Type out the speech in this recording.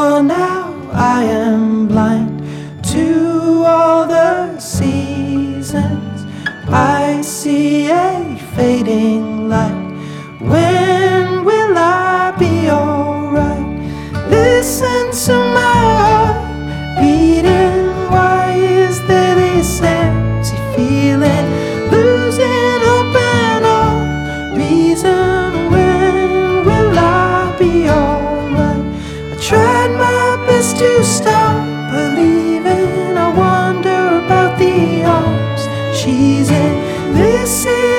for now I am blind to all the seasons. I see a fading light. When will I be alright? Listen to my heart beating. Why is there this empty feeling? Losing hope and all reason. When will I be alright? I tried my best to stop believing. I wonder about the arms she's in. This is